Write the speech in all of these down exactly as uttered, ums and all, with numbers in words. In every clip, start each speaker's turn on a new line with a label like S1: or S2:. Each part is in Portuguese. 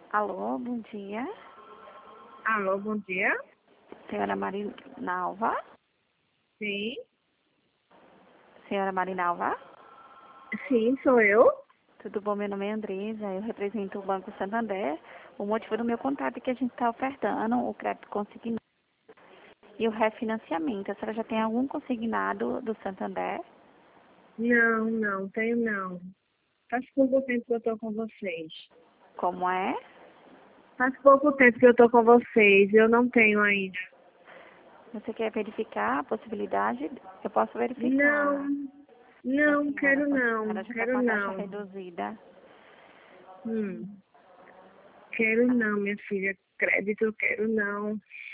S1: Alô, bom dia.
S2: Alô, bom dia.
S1: Senhora Marinalva?
S2: Sim,
S1: Senhora Marinalva?
S2: sim, sou eu.
S1: Tudo bom? Meu nome é Andresa, eu represento o Banco Santander. O motivo do meu contato é que a gente está ofertando o crédito consignado e o refinanciamento. A senhora já tem algum consignado do Santander?
S2: Não, não, tenho não. Faz pouco tempo que eu tô com vocês.
S1: Como é?
S2: Faz pouco tempo que eu tô com vocês, eu não tenho ainda.
S1: Você quer verificar a possibilidade? Eu posso verificar.
S2: Não,
S1: A
S2: não,
S1: senhora,
S2: quero
S1: a
S2: não,
S1: senhora já está com
S2: quero
S1: a taxa
S2: não.
S1: reduzida.
S2: Hum, quero não, minha filha. Crédito, eu quero não.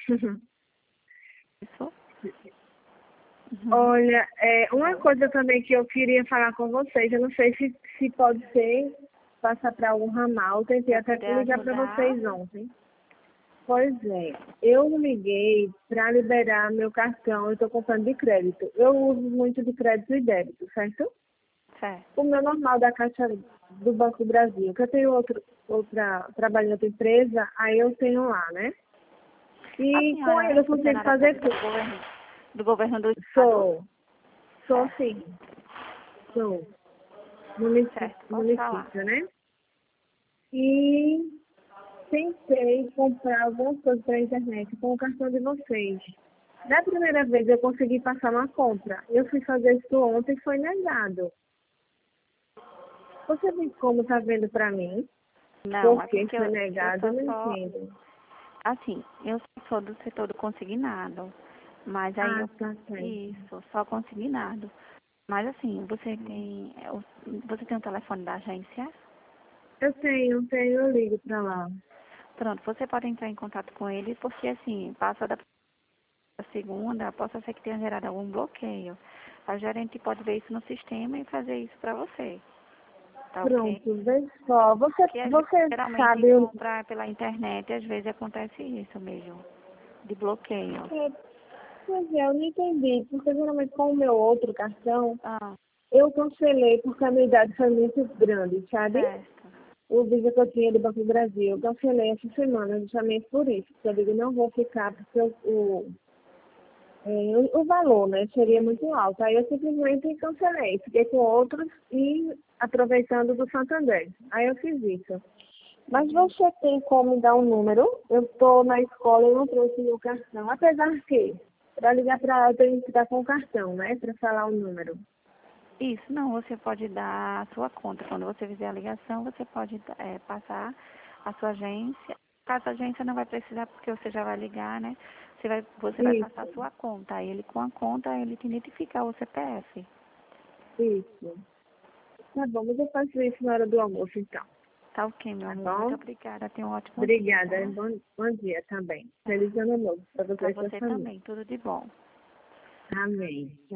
S1: Isso? Uhum.
S2: Olha, é, uma coisa também que eu queria falar com vocês, eu não sei se, se pode ser passar para algum ramal, eu tentei
S1: Se eu
S2: até
S1: puder
S2: ligar para
S1: ajudar,
S2: vocês ontem. Pois é, eu liguei para liberar meu cartão, eu estou comprando de crédito. Eu uso muito de crédito e débito, certo?
S1: certo.
S2: O meu normal da Caixa do Banco do Brasil, que eu tenho outro, outra, trabalho em outra empresa, aí eu tenho lá, né?
S1: A
S2: E com
S1: senhora
S2: ele
S1: é
S2: eu consigo
S1: funcionária
S2: fazer
S1: pública do
S2: tudo.
S1: governo do, governo do estado?
S2: Sou, sou
S1: Certo,
S2: sim, sou município,
S1: certo. Pode falar.
S2: município, né? E tentei comprar algumas coisas pela internet com o cartão de vocês. Da primeira vez eu consegui passar uma compra. Eu fui fazer isso ontem e foi negado. Você tem como tá vendo para mim?
S1: Não,
S2: Por
S1: é
S2: que
S1: porque eu,
S2: foi
S1: eu
S2: negado? Eu
S1: sou
S2: não
S1: só,
S2: entendo.
S1: assim, eu sou do setor do consignado, mas aí
S2: Ah,
S1: eu,
S2: tá certo.
S1: isso, só consignado. Mas assim, você tem, é, o- você tem o telefone da agência?
S2: Eu tenho, tenho, eu ligo para lá.
S1: Pronto, você pode entrar em contato com ele, porque assim, passa da segunda, possa ser que tenha gerado algum bloqueio. A gerente pode ver isso no sistema e fazer isso para você, tá ok?
S2: Pronto, vê só. Você,
S1: Porque a gente
S2: você
S1: geralmente
S2: sabe o.
S1: compra pela internet e às vezes acontece isso mesmo, de bloqueio.
S2: É, pois é, eu não entendi, porque geralmente com o meu outro cartão,
S1: Ah,
S2: eu cancelei porque a minha idade foi muito grande, sabe?
S1: certo.
S2: O Visa que eu tinha do Banco do Brasil. Eu cancelei essa semana justamente por isso. Porque eu digo, não vou ficar porque o, o, é, o, o valor, né, seria muito alto. Aí eu simplesmente cancelei. Fiquei com outros e aproveitando do Santander. Aí eu fiz isso. Mas você tem como me dar um número? Eu estou na escola e não trouxe meu cartão. Apesar que, para ligar para ela, eu tenho que estar com o cartão, né? Para falar o número.
S1: Isso, não, você pode dar a sua conta. Quando você fizer a ligação, você pode é, passar a sua agência. Caso a agência não vai precisar, porque você já vai ligar, né? Você vai, você vai passar a
S2: Isso,
S1: sua conta. Aí ele com a conta, ele te identifica o C P F.
S2: isso. Tá bom, mas eu faço isso na hora do almoço, então.
S1: Tá ok, meu
S2: Tá
S1: amor. Muito
S2: bom?
S1: obrigada. Tenha um ótimo dia,
S2: Obrigada.
S1: tá?
S2: Bom, bom dia também.
S1: Tá.
S2: Feliz ano novo para você
S1: Pra
S2: e sua
S1: você
S2: família.
S1: também. Tudo de bom.
S2: Amém.